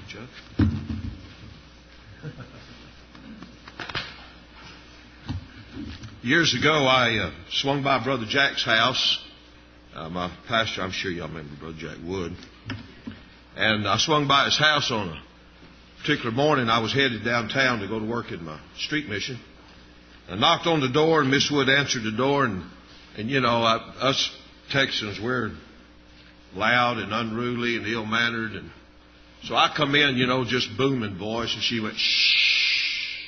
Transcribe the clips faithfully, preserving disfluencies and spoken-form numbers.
Chuck. Years ago, I uh, swung by Brother Jack's house. Uh, my pastor, I'm sure y'all remember Brother Jack Wood. And I swung by his house on a particular morning. I was headed downtown to go to work in my street mission. I knocked on the door, and Miss Wood answered the door. And, and you know, I, us Texans, we're loud and unruly and ill-mannered. And so I come in, you know, just booming voice, and she went, shh.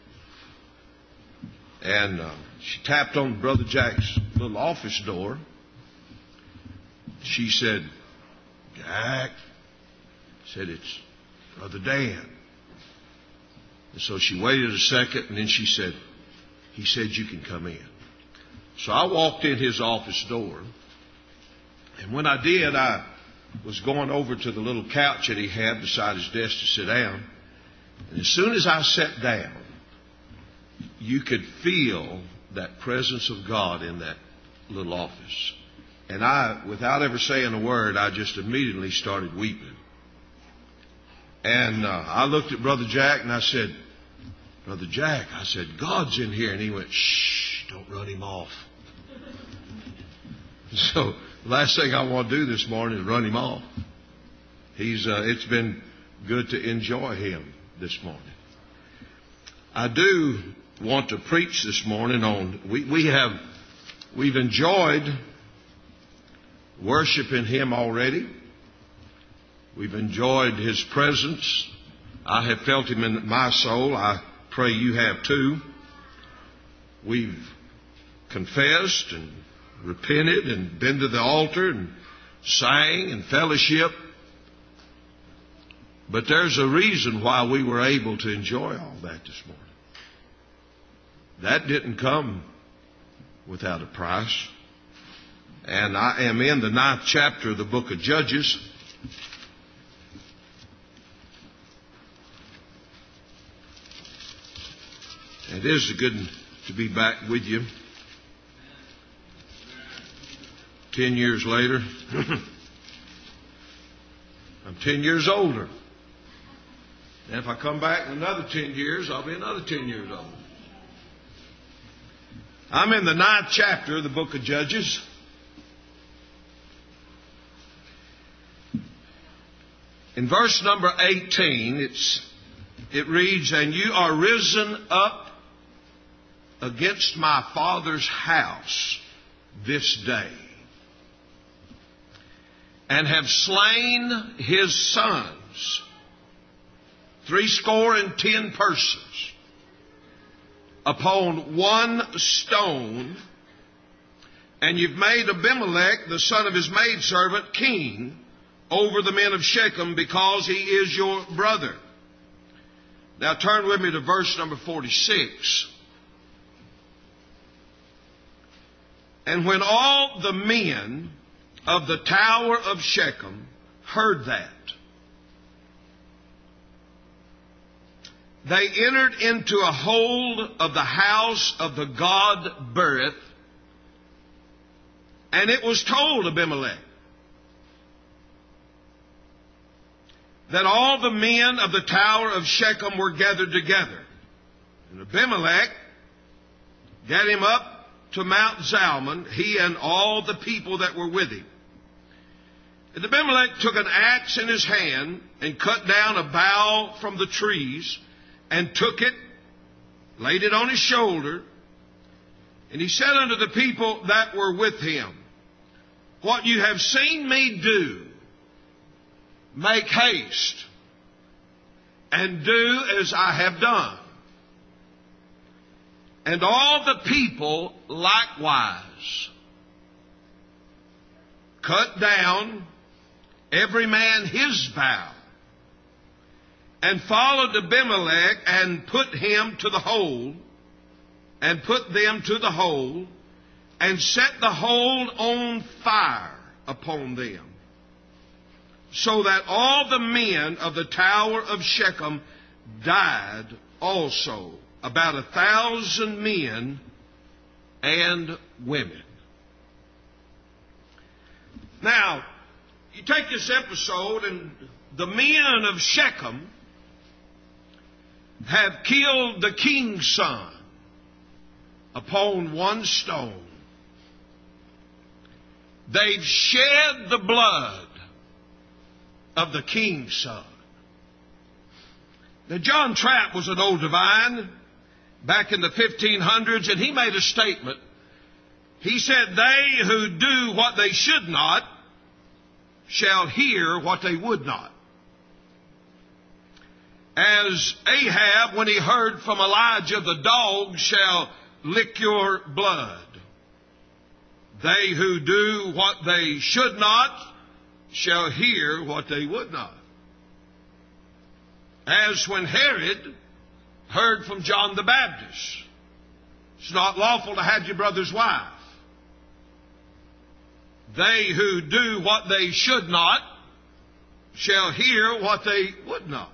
And uh, she tapped on Brother Jack's little office door. She said, Jack, said, it's Brother Dan. And so she waited a second, and then she said, he said, you can come in. So I walked in his office door, and when I did, I was going over to the little couch that he had beside his desk to sit down. And as soon as I sat down, you could feel that presence of God in that little office. And I, without ever saying a word, I just immediately started weeping. And uh, I looked at Brother Jack and I said, Brother Jack, I said, God's in here. And he went, shh, don't run him off. So the last thing I want to do this morning is run him off. He's, uh, it's been good to enjoy him this morning. I do want to preach this morning on, we, we have, we've enjoyed worshiping Him already. We've enjoyed His presence. I have felt Him in my soul. I pray you have too. We've confessed and repented and been to the altar and sang and fellowship. But there's a reason why we were able to enjoy all that this morning. That didn't come without a price. And I am in the ninth chapter of the book of Judges. It is good to be back with you. Ten years later. I'm ten years older. And if I come back in another ten years, I'll be another ten years older. I'm in the ninth chapter of the book of Judges. In verse number eighteen, it's, it reads, and you are risen up against my father's house this day, and have slain his sons, threescore and ten persons, upon one stone, and you've made Abimelech, the son of his maidservant, king over the men of Shechem, because he is your brother. Now turn with me to verse number forty-six. And when all the men of the tower of Shechem heard that, they entered into a hold of the house of the god Berith, and it was told Abimelech that all the men of the tower of Shechem were gathered together. And Abimelech got him up to Mount Zalmon, he and all the people that were with him. And Abimelech took an axe in his hand and cut down a bough from the trees and took it, laid it on his shoulder, and he said unto the people that were with him, what you have seen me do, make haste and do as I have done. And all the people likewise cut down every man his bough, and followed Abimelech, and put him to the hold, and put them to the hold, and set the hold on fire upon them, so that all the men of the tower of Shechem died also, about a thousand men and women. Now, you take this episode, and the men of Shechem have killed the king's son upon one stone. They've shed the blood of the king's son. Now, John Trapp was an old divine back in the fifteen hundreds, and he made a statement. He said, "They who do what they should not shall hear what they would not." As Ahab, when he heard from Elijah, "The dogs shall lick your blood." They who do what they should not shall hear what they would not. As when Herod heard from John the Baptist, "It's not lawful to have your brother's wife." They who do what they should not shall hear what they would not.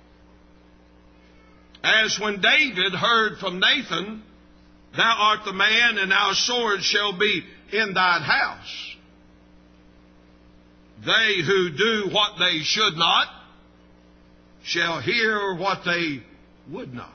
As when David heard from Nathan, "Thou art the man, and our sword shall be in thine house." They who do what they should not shall hear what they would not.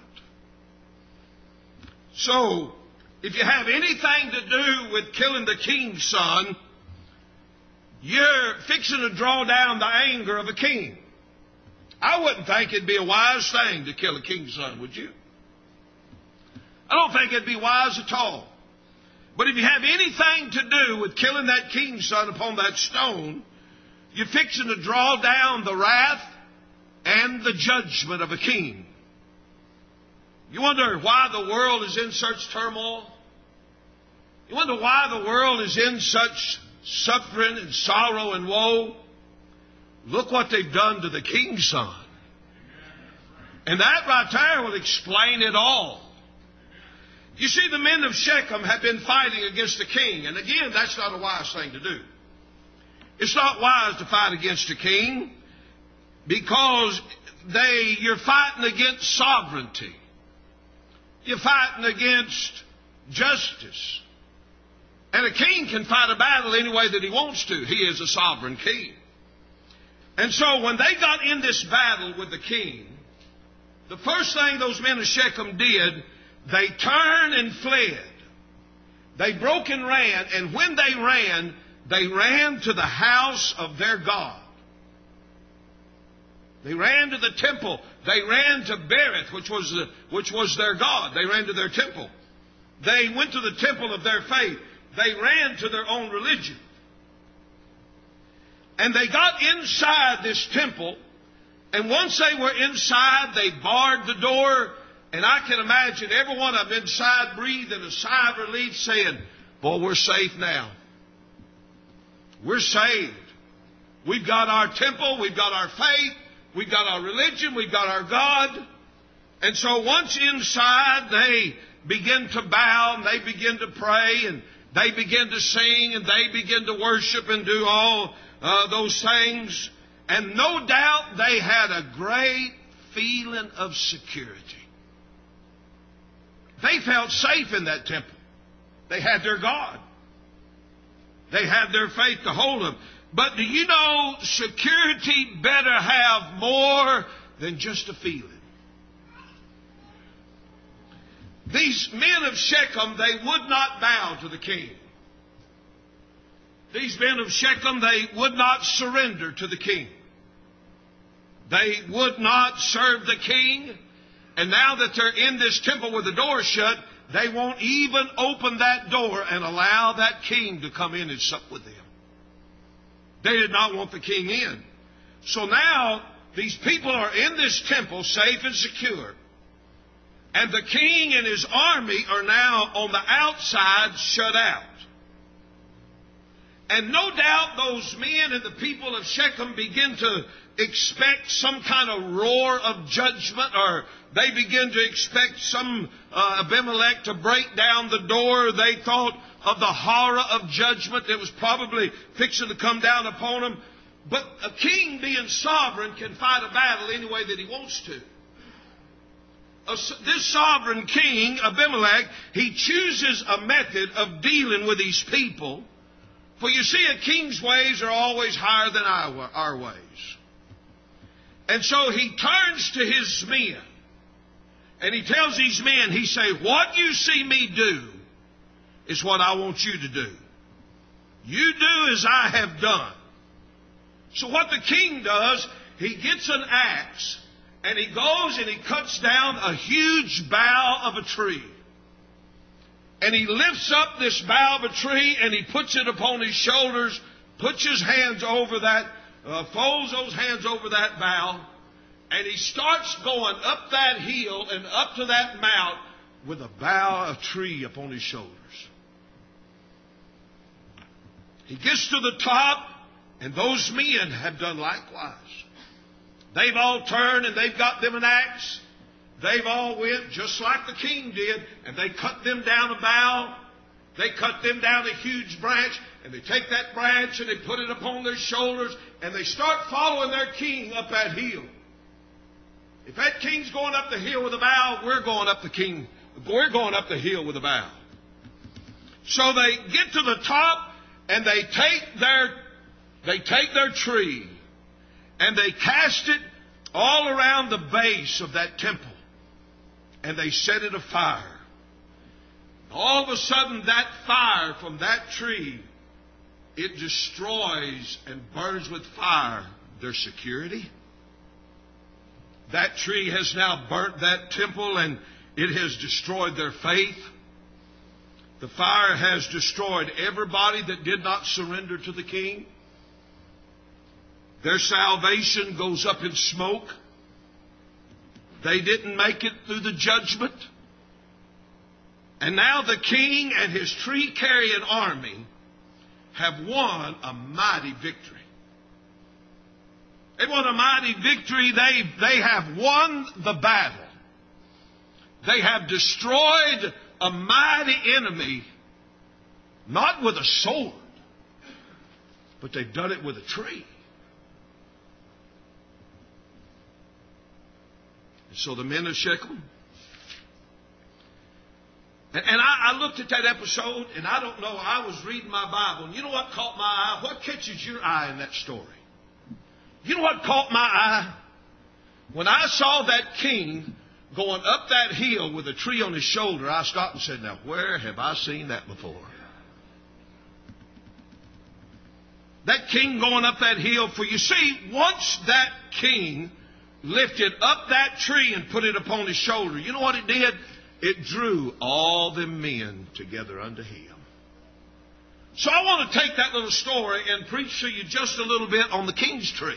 So, if you have anything to do with killing the king's son, you're fixing to draw down the anger of a king. I wouldn't think it'd be a wise thing to kill a king's son, would you? I don't think it'd be wise at all. But if you have anything to do with killing that king's son upon that stone, you're fixing to draw down the wrath and the judgment of a king. You wonder why the world is in such turmoil? You wonder why the world is in such suffering and sorrow and woe? Look what they've done to the king's son. And that right there will explain it all. You see, the men of Shechem have been fighting against the king. And again, that's not a wise thing to do. It's not wise to fight against a king because they, you're fighting against sovereignty. You're fighting against justice. And a king can fight a battle any way that he wants to. He is a sovereign king. And so when they got in this battle with the king, the first thing those men of Shechem did, they turned and fled. They broke and ran, and when they ran, they ran to the house of their God. They ran to the temple. They ran to Berith, which was, the, which was their God. They ran to their temple. They went to the temple of their faith. They ran to their own religion. And they got inside this temple, and once they were inside, they barred the door. And I can imagine every one of them inside breathing a sigh of relief, saying, "Boy, we're safe now. We're saved. We've got our temple, we've got our faith, we've got our religion, we've got our God." And so once inside, they begin to bow, and they begin to pray, and they begin to sing, and they begin to worship and do all uh, those things. And no doubt they had a great feeling of security. They felt safe in that temple. They had their God. They had their faith to hold them. But do you know, security better have more than just a feeling. These men of Shechem, they would not bow to the king. These men of Shechem, they would not surrender to the king. They would not serve the king. And now that they're in this temple with the door shut, they won't even open that door and allow that king to come in and sup with them. They did not want the king in. So now these people are in this temple safe and secure. And the king and his army are now on the outside shut out. And no doubt those men and the people of Shechem begin to expect some kind of roar of judgment, or they begin to expect some uh, Abimelech to break down the door. They thought of the horror of judgment that was probably fixing to come down upon them. But a king, being sovereign, can fight a battle any way that he wants to. A, this sovereign king, Abimelech, he chooses a method of dealing with these people. For you see, a king's ways are always higher than our, our ways. And so he turns to his men. And he tells these men, he say, what you see me do is what I want you to do. You do as I have done. So what the king does, he gets an axe and he goes and he cuts down a huge bough of a tree. And he lifts up this bough of a tree and he puts it upon his shoulders, puts his hands over that, uh, folds those hands over that bough, and he starts going up that hill and up to that mount with a bough of tree upon his shoulders. He gets to the top, and those men have done likewise. They've all turned and they've got them an axe. They've all went just like the king did, and they cut them down a bough. They cut them down a huge branch, and they take that branch and they put it upon their shoulders, and they start following their king up that hill. If that king's going up the hill with a bough, we're going up the king. We're going up the hill with a bough. So they get to the top, and they take their they take their tree, and they cast it all around the base of that temple, and they set it afire. All of a sudden, that fire from that tree, it destroys and burns with fire their security. That tree has now burnt that temple, and it has destroyed their faith. The fire has destroyed everybody that did not surrender to the king. Their salvation goes up in smoke. They didn't make it through the judgment. And now the king and his tree-carrying army have won a mighty victory. They won a mighty victory. They, they have won the battle. They have destroyed a mighty enemy, not with a sword, but they've done it with a tree. And so the men of Shechem, and, and I, I looked at that episode, and I don't know, I was reading my Bible, and you know what caught my eye? What catches your eye in that story? You know what caught my eye? When I saw that king going up that hill with a tree on his shoulder, I stopped and said, now where have I seen that before? That king going up that hill, for you see, once that king lifted up that tree and put it upon his shoulder, you know what it did? It drew all the men together unto him. So I want to take that little story and preach to you just a little bit on the king's tree.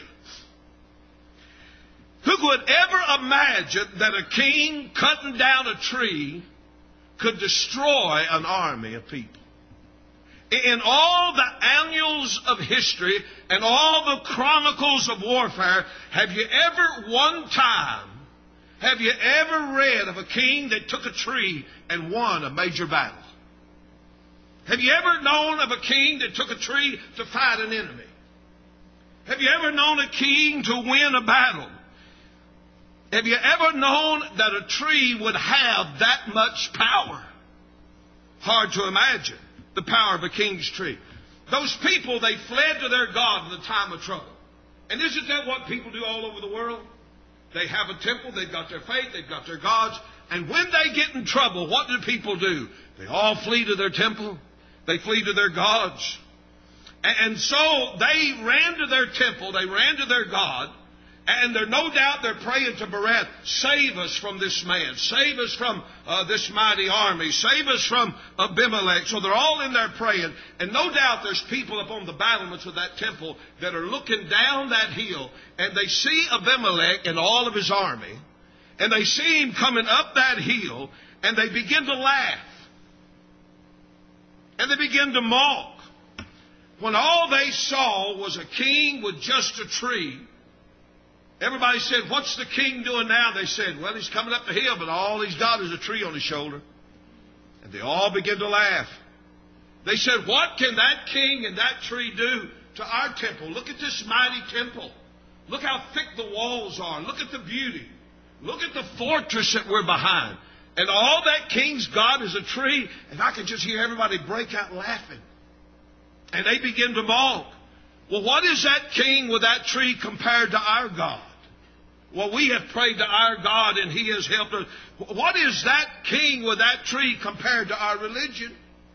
Who would ever imagine that a king cutting down a tree could destroy an army of people? In all the annals of history and all the chronicles of warfare, have you ever one time, have you ever read of a king that took a tree and won a major battle? Have you ever known of a king that took a tree to fight an enemy? Have you ever known a king to win a battle? Have you ever known that a tree would have that much power? Hard to imagine the power of a king's tree. Those people, they fled to their God in the time of trouble. And isn't that what people do all over the world? They have a temple, they've got their faith, they've got their gods. And when they get in trouble, what do people do? They all flee to their temple. They flee to their gods. And so they ran to their temple, they ran to their God, and they're no doubt they're praying to Bereth, save us from this man, save us from uh, this mighty army, save us from Abimelech. So they're all in there praying, and no doubt there's people up on the battlements of that temple that are looking down that hill, and they see Abimelech and all of his army, and they see him coming up that hill, and they begin to laugh. And they begin to mock. When all they saw was a king with just a tree, everybody said, what's the king doing now? They said, well, he's coming up the hill, but all he's got is a tree on his shoulder. And they all began to laugh. They said, what can that king and that tree do to our temple? Look at this mighty temple. Look how thick the walls are. Look at the beauty. Look at the fortress that we're behind. And all that king's got is a tree. And I can just hear everybody break out laughing. And they begin to mock. Well, what is that king with that tree compared to our God? Well, we have prayed to our God and He has helped us. What is that king with that tree compared to our religion?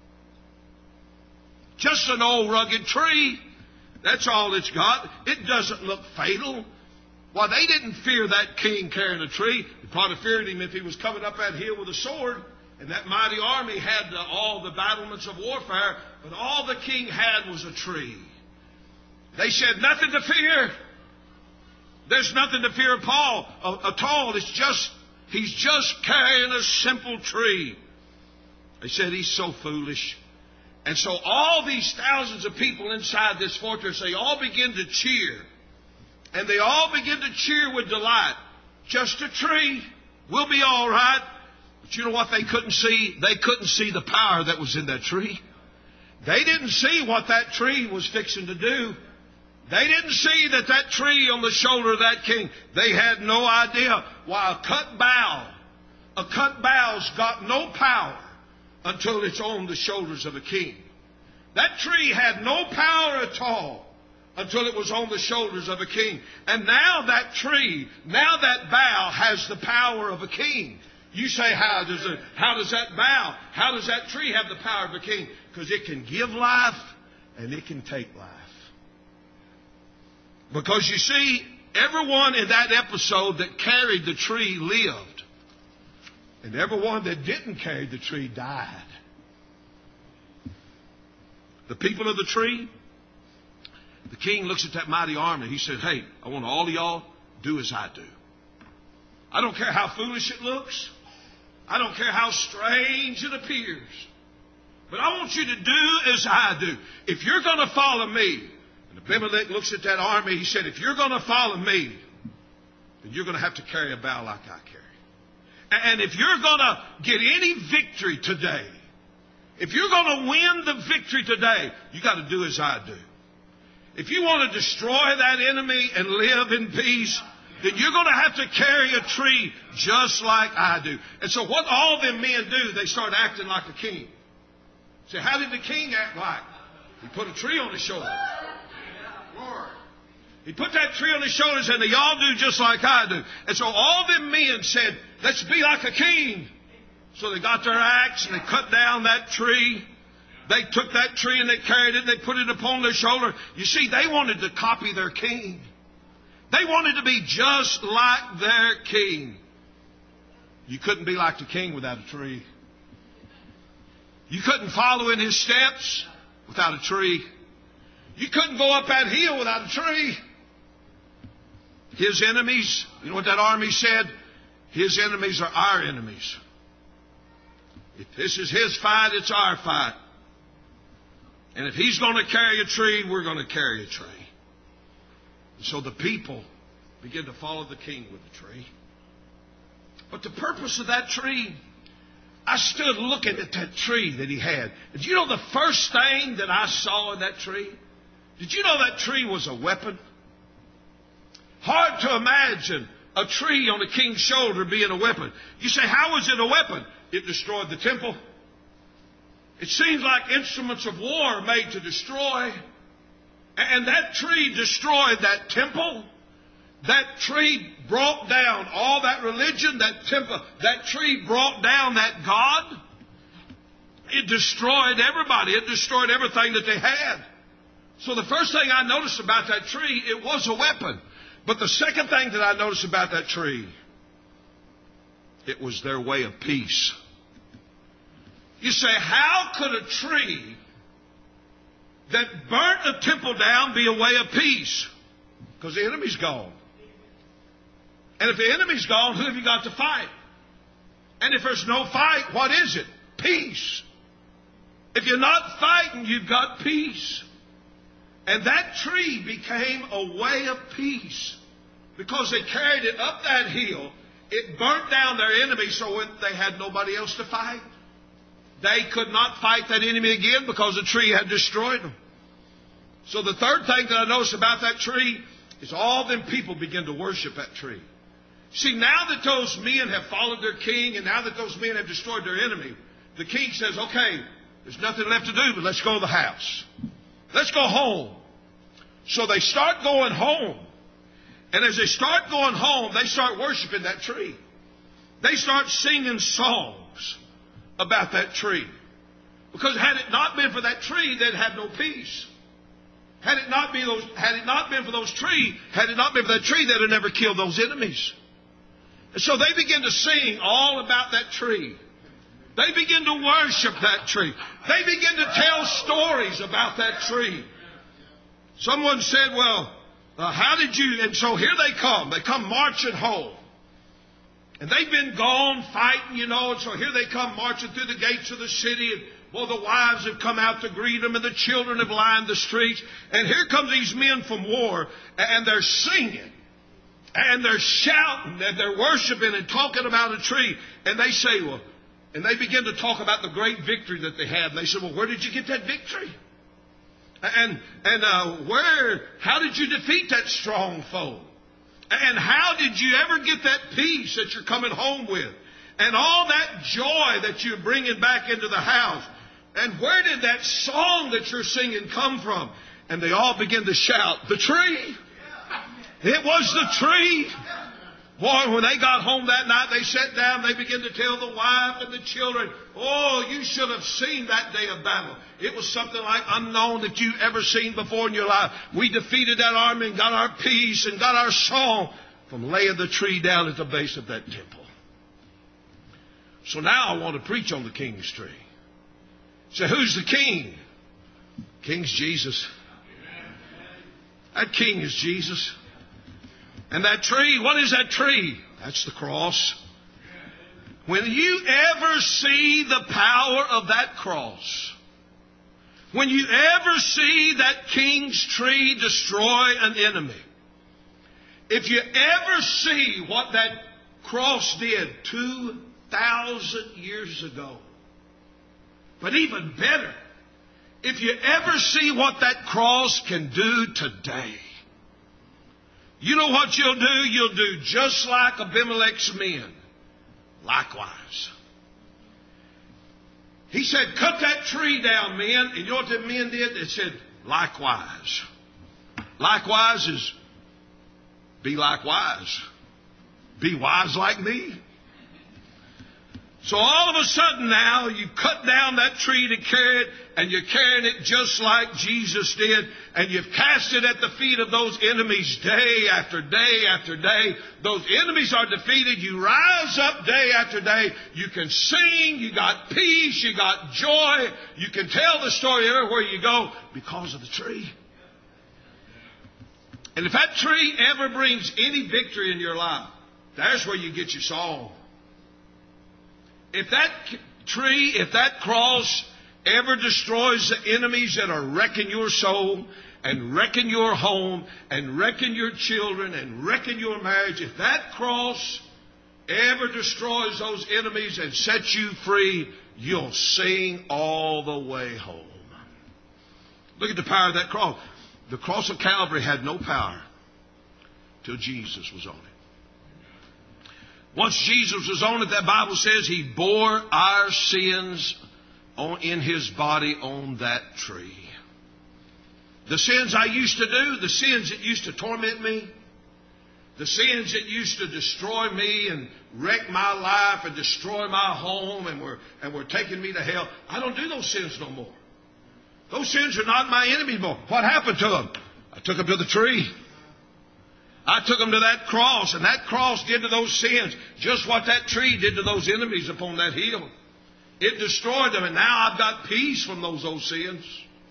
Just an old rugged tree. That's all it's got. It doesn't look fatal. Why, they didn't fear that king carrying a tree. They probably feared him if he was coming up that hill with a sword. And that mighty army had uh, all the battlements of warfare. But all the king had was a tree. They said, nothing to fear. There's nothing to fear Paul at all. It's just, he's just carrying a simple tree. They said, he's so foolish. And so all these thousands of people inside this fortress, they all begin to cheer. And they all begin to cheer with delight. Just a tree. We'll be all right. But you know what they couldn't see? They couldn't see the power that was in that tree. They didn't see what that tree was fixing to do. They didn't see that that tree on the shoulder of that king, they had no idea. Why, a cut bough, a cut bough's got no power until it's on the shoulders of a king. That tree had no power at all until it was on the shoulders of a king. And now that tree, now that bough has the power of a king. You say, how does it, how does that bough, how does that tree have the power of a king? Because it can give life and it can take life. Because you see, everyone in that episode that carried the tree lived. And everyone that didn't carry the tree died. The people of the tree, the king looks at that mighty army. He said, hey, I want all of y'all do as I do. I don't care how foolish it looks. I don't care how strange it appears. But I want you to do as I do. If you're going to follow me, and Abimelech looks at that army, he said, if you're going to follow me, then you're going to have to carry a bough like I carry. And if you're going to get any victory today, if you're going to win the victory today, you got to do as I do. If you want to destroy that enemy and live in peace, then you're going to have to carry a tree just like I do. And so what all them men do, they start acting like a king. So how did the king act like? He put a tree on his shoulders. He put that tree on his shoulders and they all do just like I do. And so all them men said, let's be like a king. So they got their axe and they cut down that tree. They took that tree and they carried it and they put it upon their shoulder. You see, they wanted to copy their king. They wanted to be just like their king. You couldn't be like the king without a tree. You couldn't follow in his steps without a tree. You couldn't go up that hill without a tree. His enemies, you know what that army said? His enemies are our enemies. If this is his fight, it's our fight. And if he's going to carry a tree, we're going to carry a tree. And so the people begin to follow the king with the tree. But the purpose of that tree, I stood looking at that tree that he had. Did you know the first thing that I saw in that tree? Did you know that tree was a weapon? Hard to imagine a tree on a king's shoulder being a weapon. You say, how was it a weapon? It destroyed the temple. It seems like instruments of war are made to destroy. And that tree destroyed that temple. That tree brought down all that religion, that temple. That tree brought down that God. It destroyed everybody. It destroyed everything that they had. So the first thing I noticed about that tree, it was a weapon. But the second thing that I noticed about that tree, it was their way of peace. You say, how could a tree that burnt the temple down be a way of peace? Because the enemy's gone. And if the enemy's gone, who have you got to fight? And if there's no fight, what is it? Peace. If you're not fighting, you've got peace. And that tree became a way of peace. Because they carried it up that hill, it burnt down their enemy so when they had nobody else to fight. They could not fight that enemy again because the tree had destroyed them. So the third thing that I noticed about that tree is all them people begin to worship that tree. See, now that those men have followed their king and now that those men have destroyed their enemy, the king says, okay, there's nothing left to do, but let's go to the house. Let's go home. So they start going home. And as they start going home, they start worshiping that tree. They start singing songs about that tree. Because had it not been for that tree, they'd have no peace. Had it not been those, had it not been for those tree, had it not been for that tree, they'd have never killed those enemies. And so they begin to sing all about that tree. They begin to worship that tree. They begin to tell stories about that tree. Someone said, well, uh, how did you... And so here they come. They come marching home. And they've been gone fighting, you know, and so here they come marching through the gates of the city. And well, the wives have come out to greet them, and the children have lined the streets. And here come these men from war, and they're singing. And they're shouting, and they're worshiping and talking about a tree. And they say, well, and they begin to talk about the great victory that they had. And they said, well, where did you get that victory? And, and uh, where, how did you defeat that strong foe? And how did you ever get that peace that you're coming home with? And all that joy that you're bringing back into the house? And where did that song that you're singing come from? And they all begin to shout, the tree. It was the tree. Boy, when they got home that night, they sat down, they began to tell the wife and the children, oh, you should have seen that day of battle. It was something like unknown that you've ever seen before in your life. We defeated that army and got our peace and got our song from laying the tree down at the base of that temple. So now I want to preach on the king's tree. So who's the king? King's Jesus. That king is Jesus. And that tree, what is that tree? That's the cross. When you ever see the power of that cross, when you ever see that king's tree destroy an enemy, if you ever see what that cross did two thousand years ago, but even better, if you ever see what that cross can do today, you know what you'll do? You'll do just like Abimelech's men. Likewise. He said, cut that tree down, men. And you know what the men did? They said, likewise. Likewise is be likewise. Be wise like me. So all of a sudden now, you cut down that tree to carry it, and you're carrying it just like Jesus did, and you've cast it at the feet of those enemies day after day after day. Those enemies are defeated. You rise up day after day. You can sing. You got peace. You got joy. You can tell the story everywhere you go because of the tree. And if that tree ever brings any victory in your life, there's where you get your song. If that tree, if that cross ever destroys the enemies that are wrecking your soul and wrecking your home and wrecking your children and wrecking your marriage, if that cross ever destroys those enemies and sets you free, you'll sing all the way home. Look at the power of that cross. The cross of Calvary had no power till Jesus was on it. Once Jesus was on it, that Bible says He bore our sins on, in His body on that tree. The sins I used to do, the sins that used to torment me, the sins that used to destroy me and wreck my life and destroy my home and were, and were taking me to hell, I don't do those sins no more. Those sins are not my enemies anymore. What happened to them? I took them to the tree. I took them to that cross, and that cross did to those sins just what that tree did to those enemies upon that hill. It destroyed them, and now I've got peace from those old sins.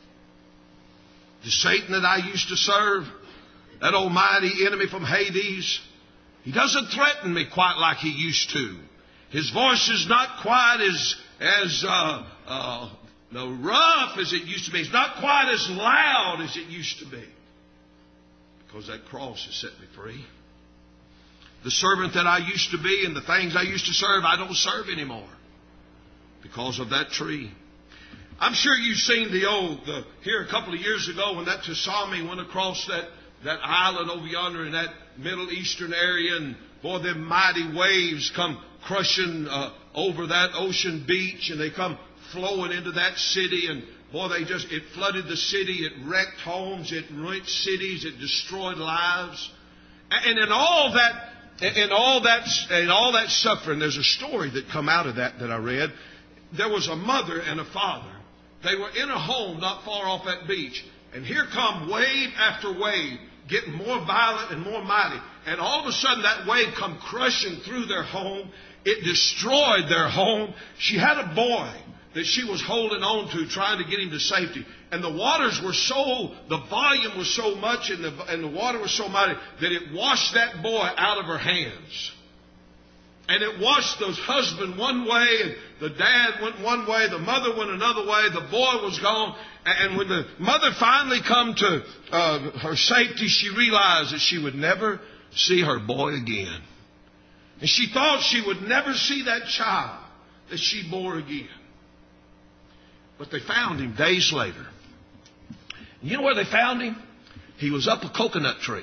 The Satan that I used to serve, that almighty enemy from Hades, he doesn't threaten me quite like he used to. His voice is not quite as, as uh, uh, no, rough as it used to be. It's not quite as loud as it used to be. Because that cross has set me free. The servant that I used to be and the things I used to serve, I don't serve anymore. Because of that tree. I'm sure you've seen the old, the, here a couple of years ago when that tsunami went across that, that island over yonder in that Middle Eastern area. And boy, them mighty waves come crushing uh, over that ocean beach. And they come flowing into that city. And boy, they just, it flooded the city, it wrecked homes, it ruined cities, it destroyed lives. And in all that, in all that, in all that suffering, there's a story that come out of that that I read. There was a mother and a father. They were in a home not far off that beach. And here come wave after wave, getting more violent and more mighty. And all of a sudden that wave come crushing through their home. It destroyed their home. She had a boy that she was holding on to, trying to get him to safety. And the waters were so, the volume was so much and the, and the water was so mighty that it washed that boy out of her hands. And it washed the husband one way, and the dad went one way, the mother went another way, the boy was gone. And when the mother finally come to uh, her safety, she realized that she would never see her boy again. And she thought she would never see that child that she bore again. But they found him days later. You know where they found him? He was up a coconut tree.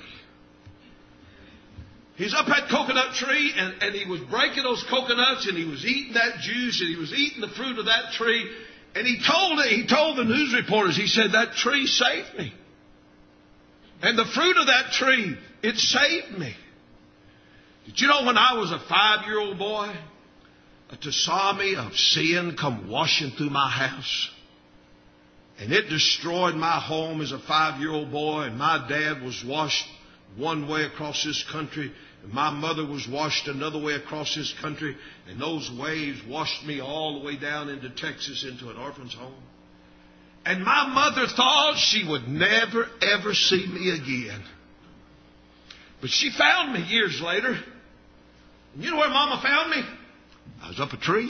He's up that coconut tree, and, and he was breaking those coconuts, and he was eating that juice, and he was eating the fruit of that tree. And he told it, he told the news reporters, he said, that tree saved me. And the fruit of that tree, it saved me. Did you know when I was a five-year-old boy, a tsunami of sin come washing through my house? And it destroyed my home as a five-year-old boy, and my dad was washed one way across this country, and my mother was washed another way across this country, and those waves washed me all the way down into Texas into an orphan's home. And my mother thought she would never, ever see me again. But she found me years later. And you know where Mama found me? I was up a tree.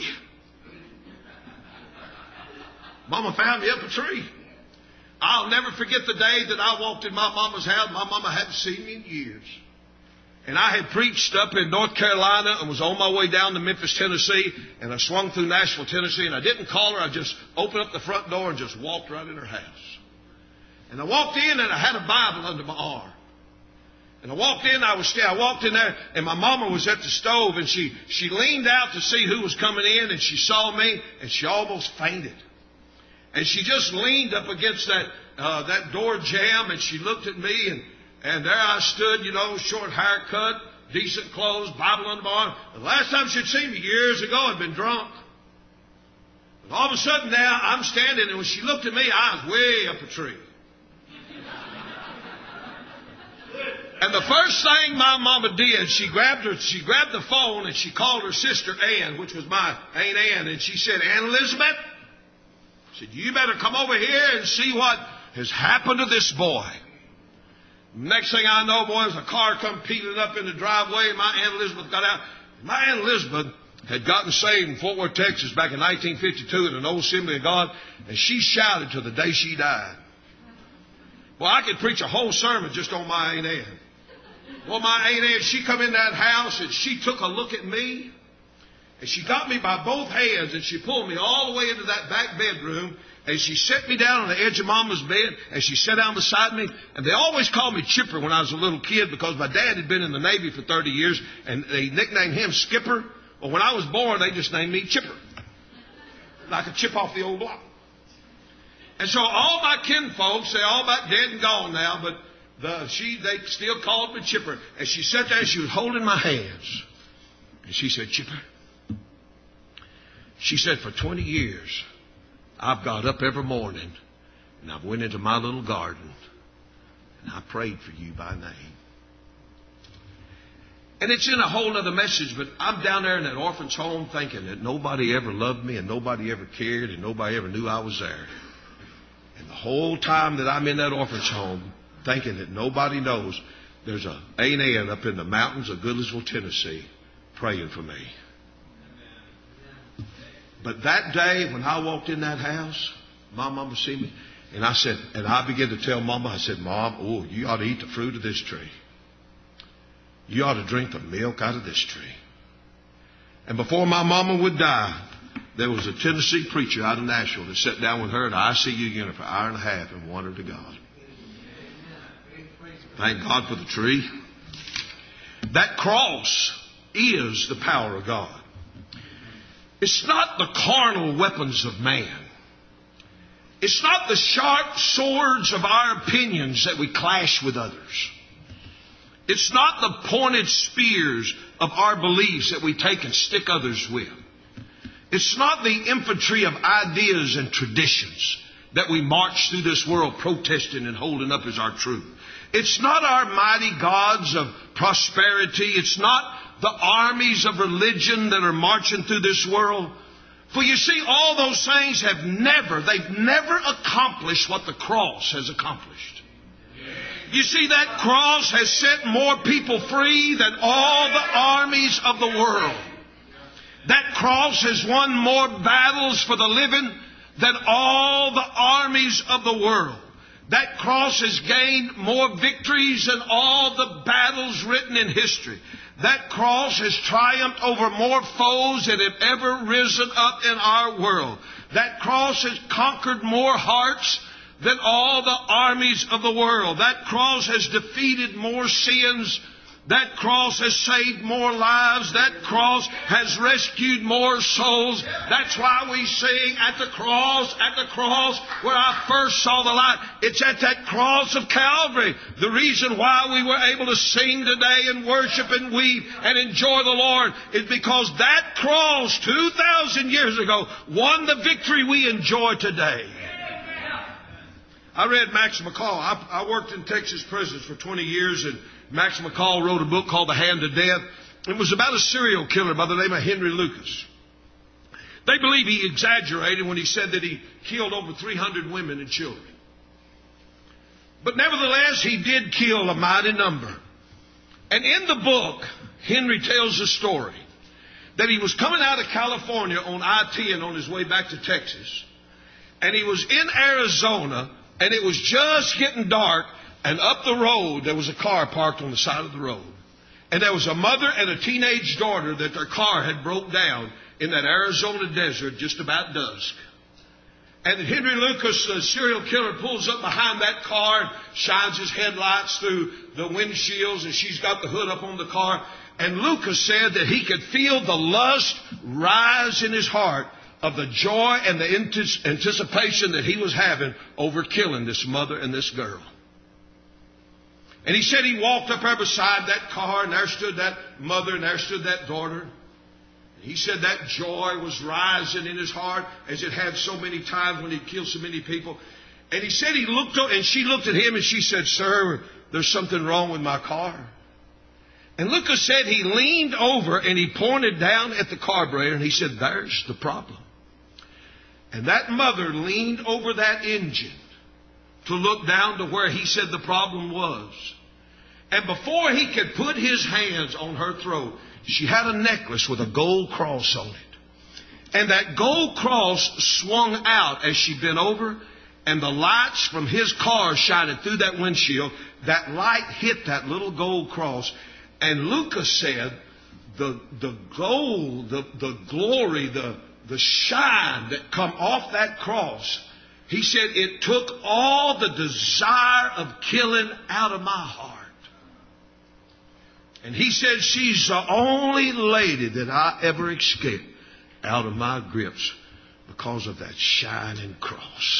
Mama found me up a tree. I'll never forget the day that I walked in my mama's house. My mama hadn't seen me in years. And I had preached up in North Carolina and was on my way down to Memphis, Tennessee. And I swung through Nashville, Tennessee. And I didn't call her. I just opened up the front door and just walked right in her house. And I walked in and I had a Bible under my arm. And I walked in, I was I walked in there, and my mama was at the stove, and she, she leaned out to see who was coming in, and she saw me, and she almost fainted. And she just leaned up against that uh, that door jamb, and she looked at me, and, and there I stood, you know, short haircut, decent clothes, Bible under my arm. The last time she'd seen me years ago, I'd been drunk. But all of a sudden now, I'm standing, and when she looked at me, I was way up a tree. And the first thing my mama did, she grabbed her, she grabbed the phone and she called her sister Ann, which was my Aunt Ann, and she said, Aunt Elizabeth, said, you better come over here and see what has happened to this boy. Next thing I know, boys, a car come peeling up in the driveway, and my Aunt Elizabeth got out. My Aunt Elizabeth had gotten saved in Fort Worth, Texas back in nineteen fifty-two at an old Assembly of God, and she shouted till the day she died. Well, I could preach a whole sermon just on my Aunt Ann. Well, my Aunt Ann, she come in that house and she took a look at me, and she got me by both hands, and she pulled me all the way into that back bedroom, and she set me down on the edge of Mama's bed, and she sat down beside me. And they always called me Chipper when I was a little kid because my dad had been in the Navy for thirty years, and they nicknamed him Skipper. Well, when I was born, they just named me Chipper, like a chip off the old block. And so all my kinfolks, they're all about dead and gone now, but the, she, they still called me Chipper. And she sat there and she was holding my hands. And she said, Chipper, she said, for twenty years, I've got up every morning and I've went into my little garden and I prayed for you by name. And it's in a whole other message, but I'm down there in that orphan's home thinking that nobody ever loved me and nobody ever cared and nobody ever knew I was there. And the whole time that I'm in that orphan's home, thinking that nobody knows, there's a Aunt Ann up in the mountains of Goodlettsville, Tennessee, praying for me. But that day when I walked in that house, my mama see me, and I said, and I began to tell Mama, I said, Mom, oh, you ought to eat the fruit of this tree. You ought to drink the milk out of this tree. And before my mama would die, there was a Tennessee preacher out of Nashville that sat down with her in an I C U unit for an hour and a half and won her to God. Thank God for the tree. That cross is the power of God. It's not the carnal weapons of man. It's not the sharp swords of our opinions that we clash with others. It's not the pointed spears of our beliefs that we take and stick others with. It's not the infantry of ideas and traditions that we march through this world protesting and holding up as our truth. It's not our mighty gods of prosperity. It's not the armies of religion that are marching through this world. For you see, all those things have never, they've never accomplished what the cross has accomplished. You see, that cross has set more people free than all the armies of the world. That cross has won more battles for the living than all the armies of the world. That cross has gained more victories than all the battles written in history. That cross has triumphed over more foes that have ever risen up in our world. That cross has conquered more hearts than all the armies of the world. That cross has defeated more sins. That cross has saved more lives. That cross has rescued more souls. That's why we sing at the cross, at the cross where I first saw the light. It's at that cross of Calvary. The reason why we were able to sing today and worship and weep and enjoy the Lord is because that cross two thousand years ago won the victory we enjoy today. I read Max McCall. I, I worked in Texas prisons for twenty years, and Max McCall wrote a book called The Hand of Death. It was about a serial killer by the name of Henry Lucas. They believe he exaggerated when he said that he killed over three hundred women and children. But nevertheless, he did kill a mighty number. And in the book, Henry tells the story that he was coming out of California on I ten on his way back to Texas. And he was in Arizona, and it was just getting dark. And up the road, there was a car parked on the side of the road. And there was a mother and a teenage daughter that their car had broke down in that Arizona desert just about dusk. And Henry Lucas, the serial killer, pulls up behind that car and shines his headlights through the windshields, and she's got the hood up on the car. And Lucas said that he could feel the lust rise in his heart of the joy and the anticipation that he was having over killing this mother and this girl. And he said he walked up there beside that car, and there stood that mother, and there stood that daughter. He said that joy was rising in his heart as it had so many times when he'd killed so many people. And he said he looked up, and she looked at him, and she said, "Sir, there's something wrong with my car." And Lucas said he leaned over, and he pointed down at the carburetor, and he said, "There's the problem." And that mother leaned over that engine to look down to where he said the problem was. And before he could put his hands on her throat, she had a necklace with a gold cross on it. And that gold cross swung out as she bent over, and the lights from his car shining through that windshield, that light hit that little gold cross. And Lucas said the, the gold, the, the glory, the, the shine that come off that cross, he said it took all the desire of killing out of my heart. And he said she's the only lady that I ever escaped out of my grips because of that shining cross.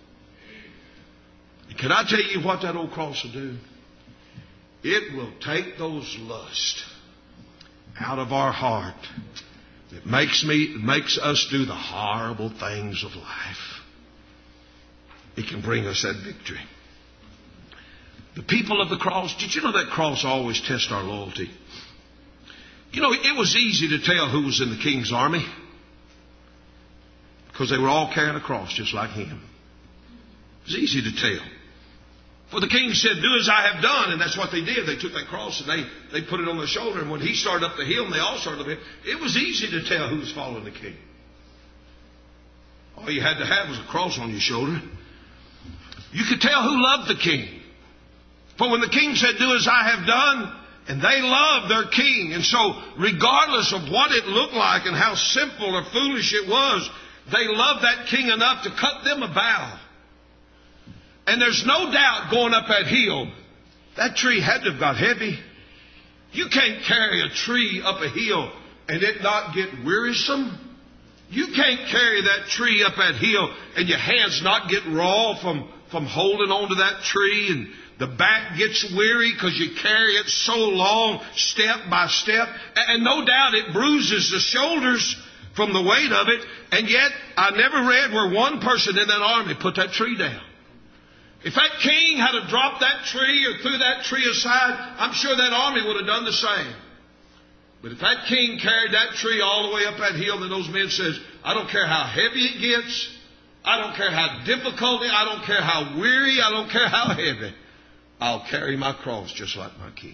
And can I tell you what that old cross will do? It will take those lusts out of our heart. It makes me, it makes us do the horrible things of life. It can bring us that victory. The people of the cross, did you know that cross always tests our loyalty? You know, it was easy to tell who was in the king's army because they were all carrying a cross just like him. It was easy to tell. For the king said, "Do as I have done," and that's what they did. They took that cross and they, they put it on their shoulder, and when he started up the hill and they all started up the hill, it was easy to tell who was following the king. All you had to have was a cross on your shoulder. You could tell who loved the king. For when the king said, "Do as I have done," and they loved their king. And so regardless of what it looked like and how simple or foolish it was, they loved that king enough to cut them a bow. And there's no doubt going up that hill, that tree had to have got heavy. You can't carry a tree up a hill and it not get wearisome. You can't carry that tree up that hill and your hands not get raw from from holding on to that tree, and the back gets weary because you carry it so long, step by step. And no doubt it bruises the shoulders from the weight of it. And yet, I never read where one person in that army put that tree down. If that king had to drop that tree or threw that tree aside, I'm sure that army would have done the same. But if that king carried that tree all the way up that hill, then those men says, I don't care how heavy it gets. I don't care how difficult it, I don't care how weary, I don't care how heavy. I'll carry my cross just like my king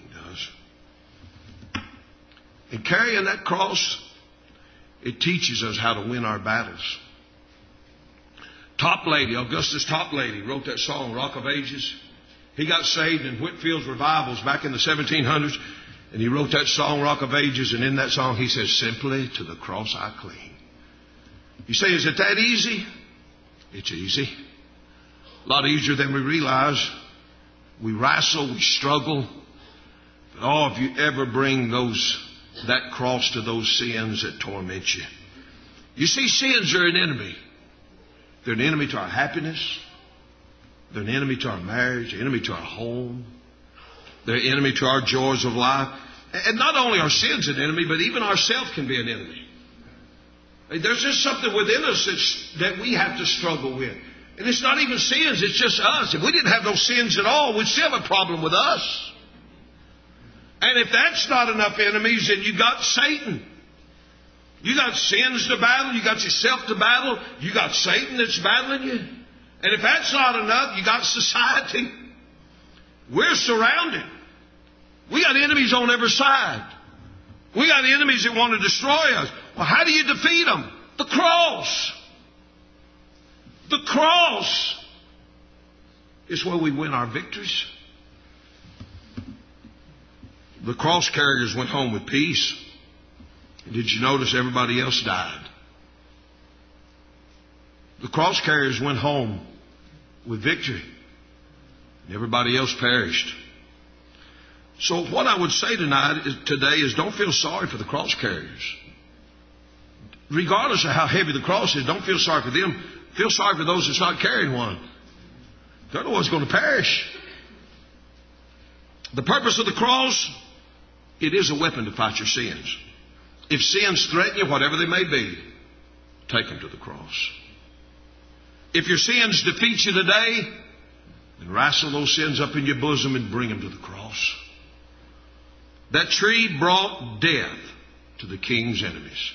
does. And carrying that cross, it teaches us how to win our battles. Toplady, Augustus Toplady, wrote that song, Rock of Ages. He got saved in Whitfield's revivals back in the seventeen hundreds. And he wrote that song, Rock of Ages. And in that song he says, simply to the cross I cling. You say, is it that easy? It's easy. A lot easier than we realize. We wrestle, we struggle. But oh, if you ever bring those that cross to those sins that torment you. You see, sins are an enemy. They're an enemy to our happiness. They're an enemy to our marriage, an enemy to our home. They're an enemy to our joys of life. And not only are sins an enemy, but even ourselves can be an enemy. There's just something within us that's, that we have to struggle with. And it's not even sins, it's just us. If we didn't have those sins at all, we'd still have a problem with us. And if that's not enough enemies, then you got Satan. You got sins to battle, you got yourself to battle, you got Satan that's battling you. And if that's not enough, you got society. We're surrounded. We got enemies on every side. We got enemies that want to destroy us. Well, how do you defeat them? The cross. The cross is where we win our victories. The cross carriers went home with peace. Did you notice everybody else died? The cross carriers went home with victory. And everybody else perished. So what I would say tonight is, today is don't feel sorry for the cross carriers. Regardless of how heavy the cross is, don't feel sorry for them. Feel sorry for those that's not carrying one. They're the ones going to perish. The purpose of the cross, it is a weapon to fight your sins. If sins threaten you, whatever they may be, take them to the cross. If your sins defeat you today, then wrestle those sins up in your bosom and bring them to the cross. That tree brought death to the king's enemies.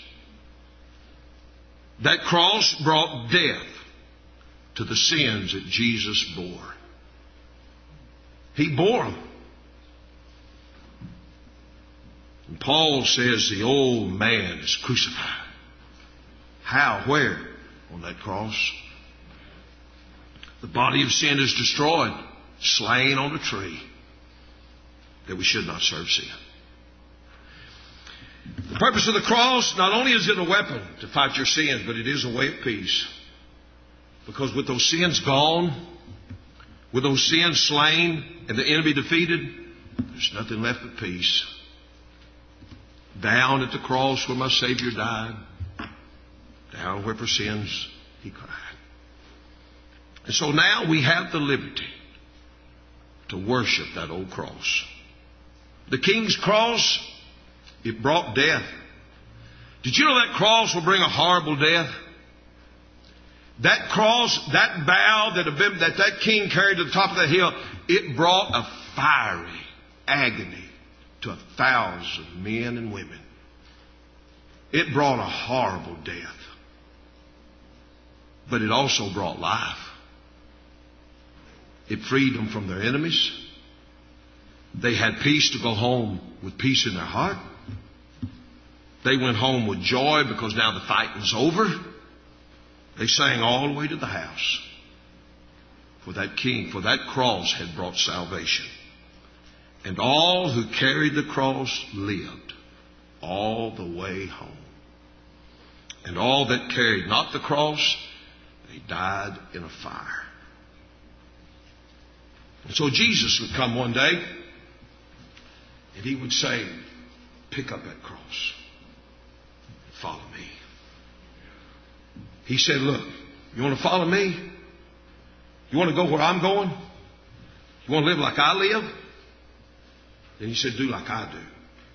That cross brought death to the sins that Jesus bore. He bore them. And Paul says the old man is crucified. How? Where? On that cross. The body of sin is destroyed, slain on a tree, that we should not serve sin. The purpose of the cross, not only is it a weapon to fight your sins, but it is a way of peace. Because with those sins gone, with those sins slain and the enemy defeated, there's nothing left but peace. Down at the cross where my Savior died, down where for sins He cried. And so now we have the liberty to worship that old cross. The King's cross, it brought death. Did you know that cross will bring a horrible death? That cross, that bough that, that that king carried to the top of the hill, it brought a fiery agony to a thousand men and women. It brought a horrible death. But it also brought life. It freed them from their enemies. They had peace to go home with peace in their heart. They went home with joy because now the fight was over. They sang all the way to the house. For that king, for that cross had brought salvation. And all who carried the cross lived all the way home. And all that carried not the cross, they died in a fire. And so Jesus would come one day and He would say, pick up that cross and follow me. He said, look, you want to follow me? You want to go where I'm going? You want to live like I live? Then he said, do like I do.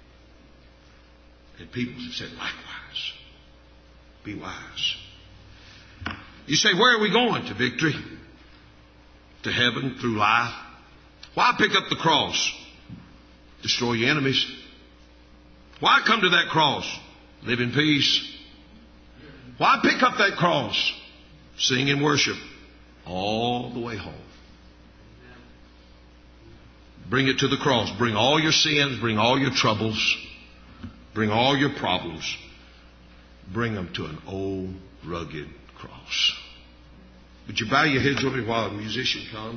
And people have said, likewise. Be wise. You say, where are we going? To victory? To heaven? Through life? Why pick up the cross? Destroy your enemies. Why come to that cross? Live in peace. Why pick up that cross? Sing and worship all the way home. Bring it to the cross. Bring all your sins. Bring all your troubles. Bring all your problems. Bring them to an old, rugged cross. Would you bow your heads with me while the musician comes?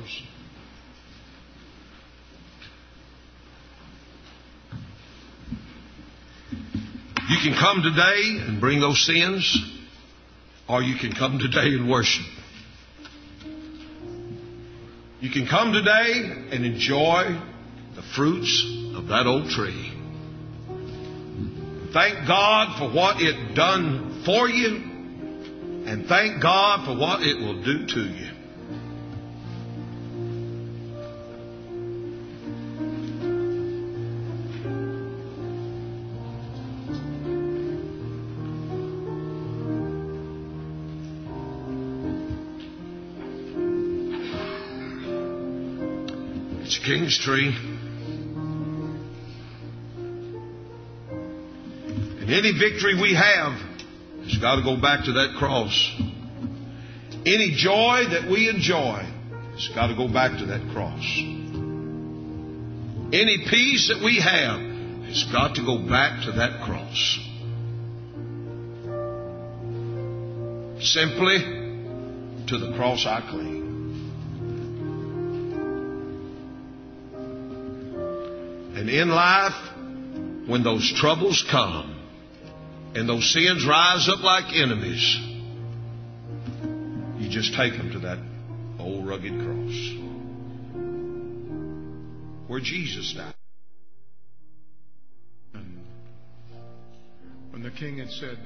You can come today and bring those sins, or you can come today and worship. You can come today and enjoy the fruits of that old tree. Thank God for what it done for you, and thank God for what it will do to you. It's a king's tree. And any victory we have has got to go back to that cross. Any joy that we enjoy has got to go back to that cross. Any peace that we have has got to go back to that cross. Simply to the cross I cling. And in life, when those troubles come and those sins rise up like enemies, you just take them to that old rugged cross where Jesus died. When the king had said,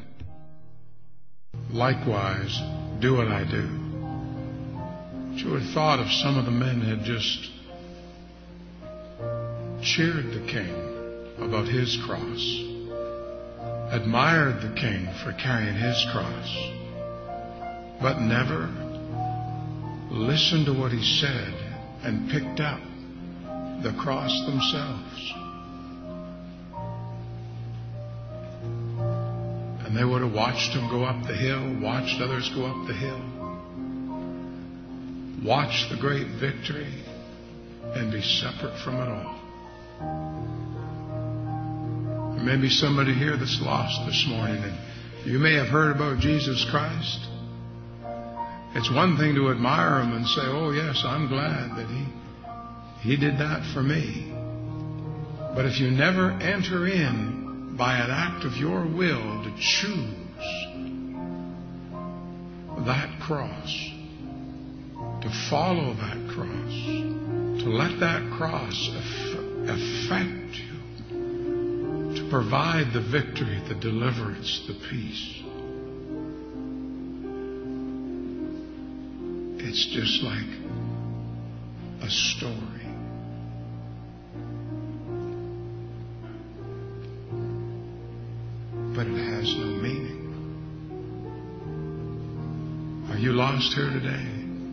likewise, do what I do, you would have thought if some of the men had just cheered the king about his cross, admired the king for carrying his cross, but never listened to what he said and picked up the cross themselves. And they would have watched him go up the hill, watched others go up the hill, watched the great victory, and be separate from it all. There may be somebody here that's lost this morning, and you may have heard about Jesus Christ. It's one thing to admire him and say, oh yes, I'm glad that he he did that for me. But if you never enter in by an act of your will to choose that cross, to follow that cross, to let that cross affect you, to provide the victory, the deliverance, the peace. It's just like a story. But it has no meaning. Are you lost here today?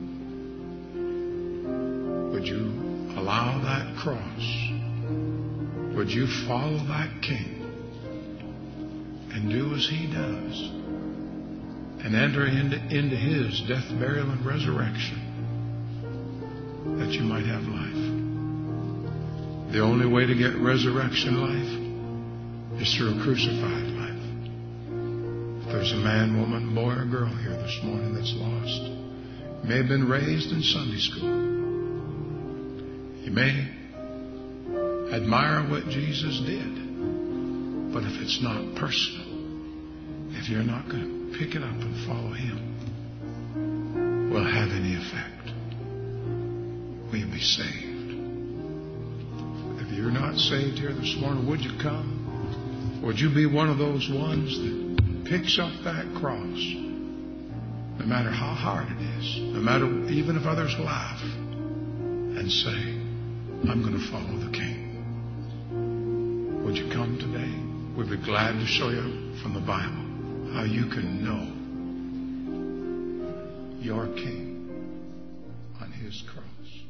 Would you allow that cross? Would you follow that King and do as he does and enter into, into his death, burial, and resurrection that you might have life? The only way to get resurrection life is through a crucified life. If there's a man, woman, boy, or girl here this morning that's lost, you may have been raised in Sunday school. You may admire what Jesus did, but if it's not personal, if you're not going to pick it up and follow him, will it have any effect? Will you be saved? If you're not saved here this morning, would you come? Would you be one of those ones that picks up that cross no matter how hard it is, no matter even if others laugh, and say, I'm going to follow the King. Would you come today? We'd be glad to show you from the Bible how you can know your King on His cross.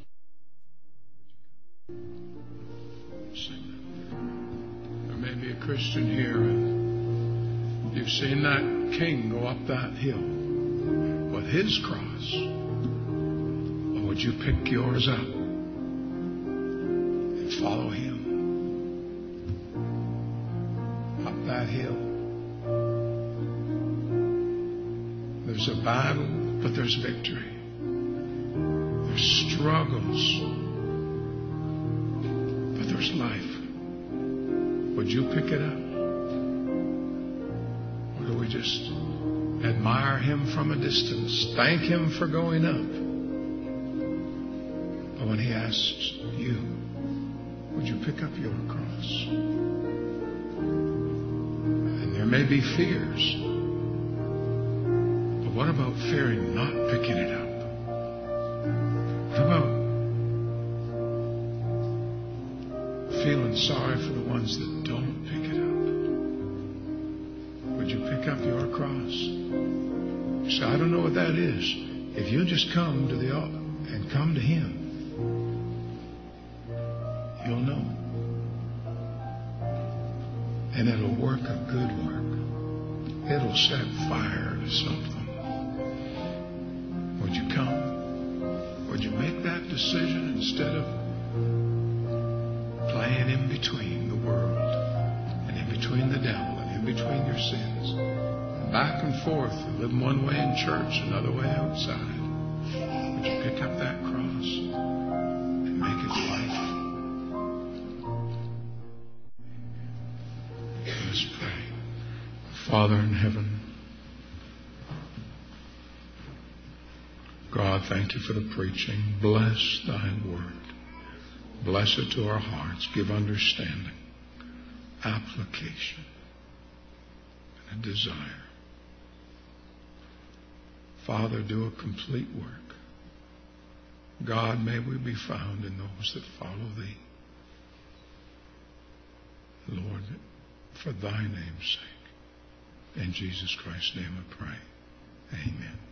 Sing that. There may be a Christian here and you've seen that King go up that hill with His cross. Or would you pick yours up and follow Him up that hill? There's a battle, but there's victory. There's struggles, but there's life. Would you pick it up? Or do we just admire Him from a distance, thank Him for going up? But when He asks you, would you pick up your cross? And there may be fears. But what about fearing not picking it up? What about feeling sorry for the ones that don't pick it up? Would you pick up your cross? You say, I don't know what that is. If you just come to the altar and come to Him, you'll know. And it'll work a good work. It'll set fire to something. Would you come? Would you make that decision instead of playing in between the world and in between the devil and in between your sins? And back and forth, and living one way in church, another way outside. Would you pick up that cross and make it life? Let's pray. Father in heaven, God, thank You for the preaching. Bless Thy word. Bless it to our hearts. Give understanding, application, and a desire. Father, do a complete work. God, may we be found in those that follow Thee. Lord, for Thy name's sake. In Jesus Christ's name I pray. Amen.